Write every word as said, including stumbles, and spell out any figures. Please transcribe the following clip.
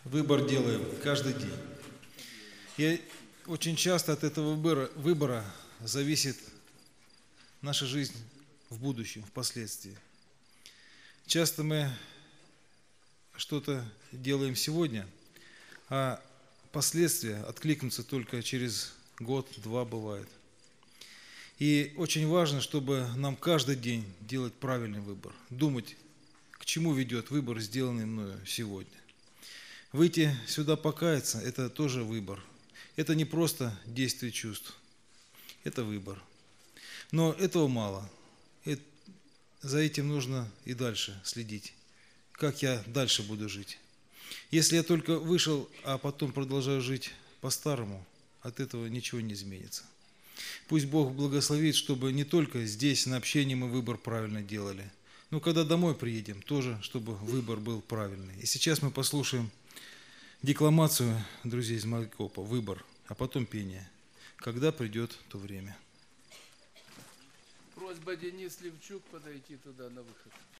Выбор делаем каждый день. И очень часто от этого выбора, выбора зависит наша жизнь в будущем, впоследствии. Часто мы что-то делаем сегодня, а последствия откликнутся только через год-два бывает. И очень важно, чтобы нам каждый день делать правильный выбор, думать, к чему ведет выбор, сделанный мною сегодня. Выйти сюда покаяться – это тоже выбор. Это не просто действие чувств, это выбор. Но этого мало. И за этим нужно и дальше следить. Как я дальше буду жить? Если я только вышел, а потом продолжаю жить по-старому, от этого ничего не изменится. Пусть Бог благословит, чтобы не только здесь, на общении, мы выбор правильно делали, но когда домой приедем, тоже, чтобы выбор был правильный. И сейчас мы послушаем декламацию друзей из Майкопа «Выбор», а потом пение «Когда придет то время». Просьба Денис Левчук подойти туда на выход.